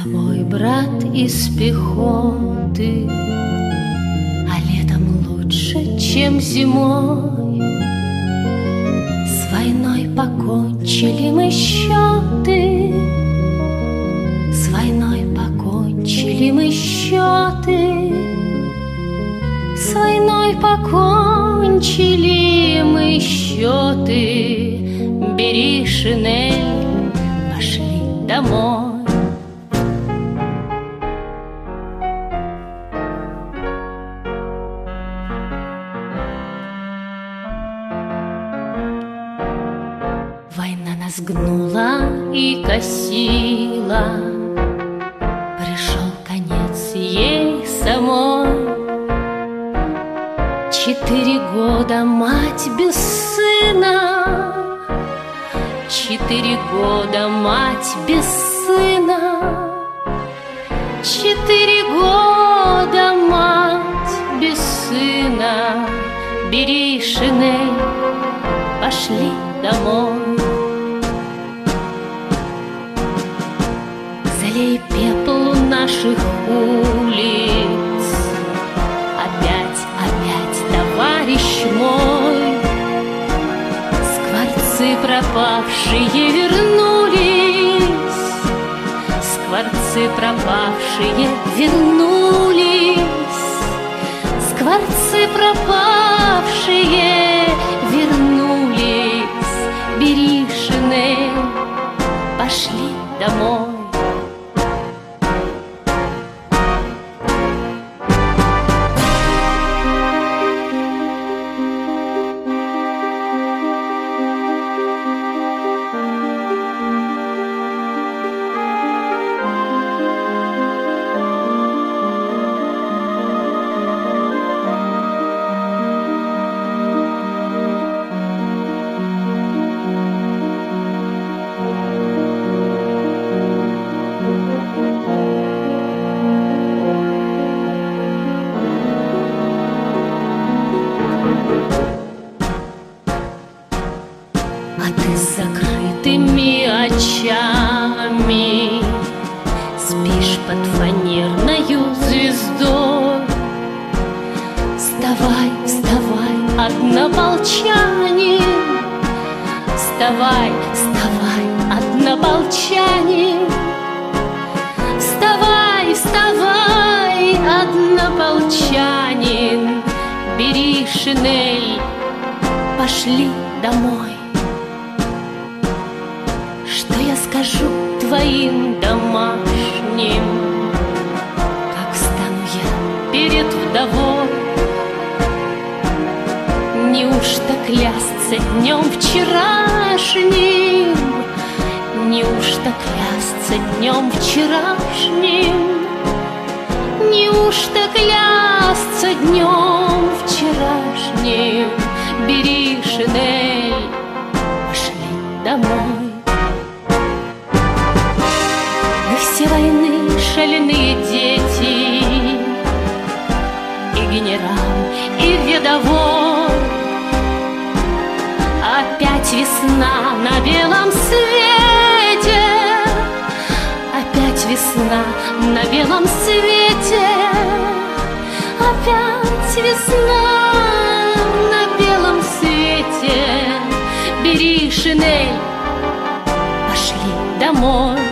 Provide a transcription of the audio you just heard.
тобой, брат, из пехоты, а летом лучше, чем зимой. С войной покончили мы счеты, с войной покончили мы счеты, с войной покончили мы счеты. Бери шинель, пошли домой. Война нас гнула и косила, пришел конец ей самой. 4 года мать без сына, 4 года мать без сына, 4 года мать без сына. Бери шинель, пошли домой. Залей пепел наших улиц, опять, опять, товарищ мой. Скворцы пропавшие вернулись, скворцы пропавшие вернулись, скворцы пропавшие вернулись. Бери шинель, пошли домой. А ты с закрытыми очами спишь под фанерною звездой. Вставай, вставай, однополчанин, вставай, вставай, однополчанин, вставай, вставай, однополчанин. Бери шинель, пошли домой. Что я скажу твоим домашним, как стану я перед вдовой? Неужто клясться днем вчерашним? Неужто клясться днем вчерашним? Неужто клясться днем вчерашним? Бери шинель, пошли домой. Все войны шальные дети, и генерал, и рядовой. Опять весна на белом свете, опять весна на белом свете, опять весна на белом свете. Бери шинель, пошли домой.